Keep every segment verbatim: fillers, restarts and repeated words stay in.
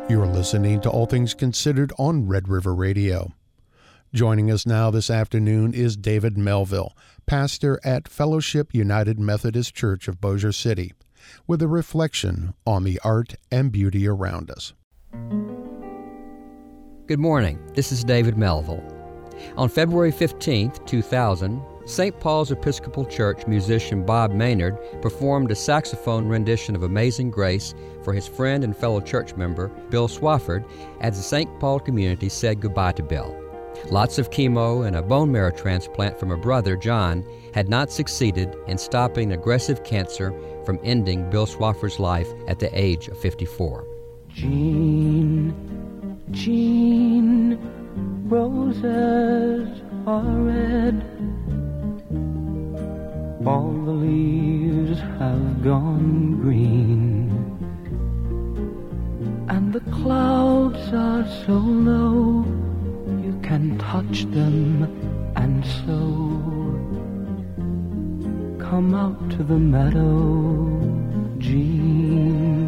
You're listening to All Things Considered on Red River Radio. Joining us now this afternoon is David Melville, pastor at Fellowship United Methodist Church of Bossier City, with a reflection on the art and beauty around us. Good morning. This is David Melville. On February fifteenth, two thousand, Saint Paul's Episcopal Church musician Bob Maynard performed a saxophone rendition of Amazing Grace for his friend and fellow church member Bill Swafford as the Saint Paul community said goodbye to Bill. Lots of chemo and a bone marrow transplant from a brother, John, had not succeeded in stopping aggressive cancer from ending Bill Swafford's life at the age of fifty-four. Jean, Jean, roses are red. All the leaves have gone green, and the clouds are so low you can touch them, and so come out to the meadow, Jean.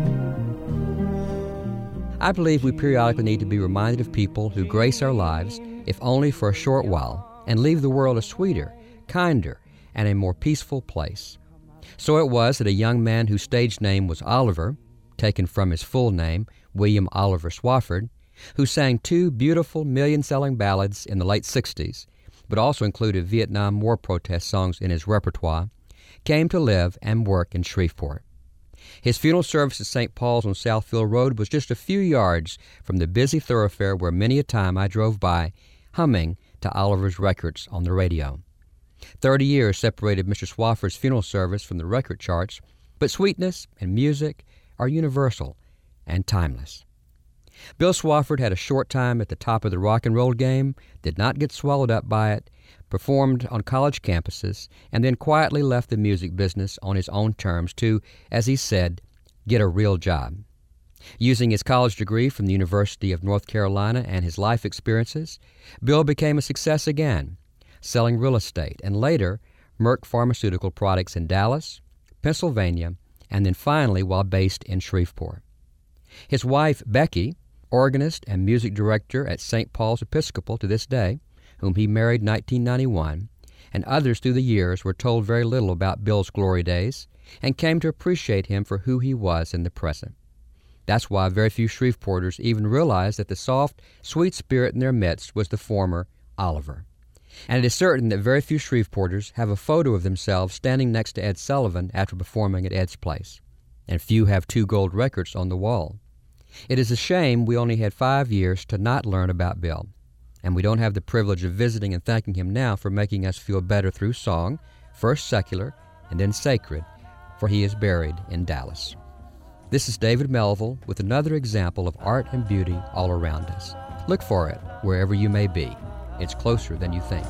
I believe we periodically need to be reminded of people who grace our lives, if only for a short while, and leave the world a sweeter, kinder, and a more peaceful place. So it was that a young man whose stage name was Oliver, taken from his full name, William Oliver Swafford, who sang two beautiful million-selling ballads in the late sixties, but also included Vietnam War protest songs in his repertoire, came to live and work in Shreveport. His funeral service at Saint Paul's on Southfield Road was just a few yards from the busy thoroughfare where many a time I drove by, humming to Oliver's records on the radio. Thirty years separated Mister Swafford's funeral service from the record charts, but sweetness and music are universal and timeless. Bill Swafford had a short time at the top of the rock and roll game, did not get swallowed up by it, performed on college campuses, and then quietly left the music business on his own terms to, as he said, get a real job. Using his college degree from the University of North Carolina and his life experiences, Bill became a success again, selling real estate, and later Merck Pharmaceutical Products in Dallas, Pennsylvania, and then finally while based in Shreveport. His wife, Becky, organist and music director at Saint Paul's Episcopal to this day, whom he married in nineteen ninety-one, and others through the years were told very little about Bill's glory days and came to appreciate him for who he was in the present. That's why very few Shreveporters even realized that the soft, sweet spirit in their midst was the former Oliver. And it is certain that very few Shreveporters have a photo of themselves standing next to Ed Sullivan after performing at Ed's place, and few have two gold records on the wall. It is a shame we only had five years to not learn about Bill, and we don't have the privilege of visiting and thanking him now for making us feel better through song, first secular and then sacred, for he is buried in Dallas. This is David Melville with another example of art and beauty all around us. Look for it wherever you may be. It's closer than you think.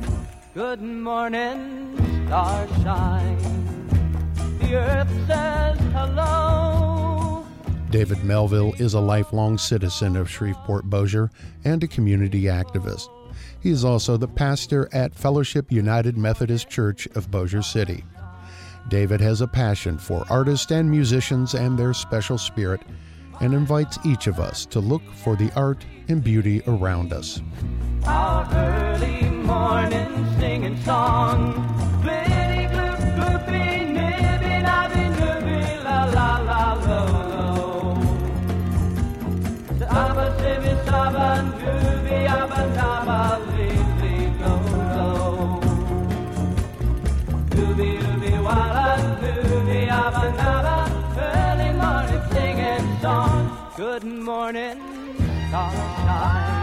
Good morning, starshine. The earth says hello. David Melville is a lifelong citizen of Shreveport-Bossier and a community activist. He is also the pastor at Fellowship United Methodist Church of Bossier City. David has a passion for artists and musicians and their special spirit, and invites each of us to look for the art and beauty around us. Our early morning singing song, glitty gloop gloopy, nibby nobby nooby, la la la lo lo. Saba sibby saba nooby abba naba lily lo lo. Dooby dooby walla dooby abba naba, early morning singing song. Good morning, starshine.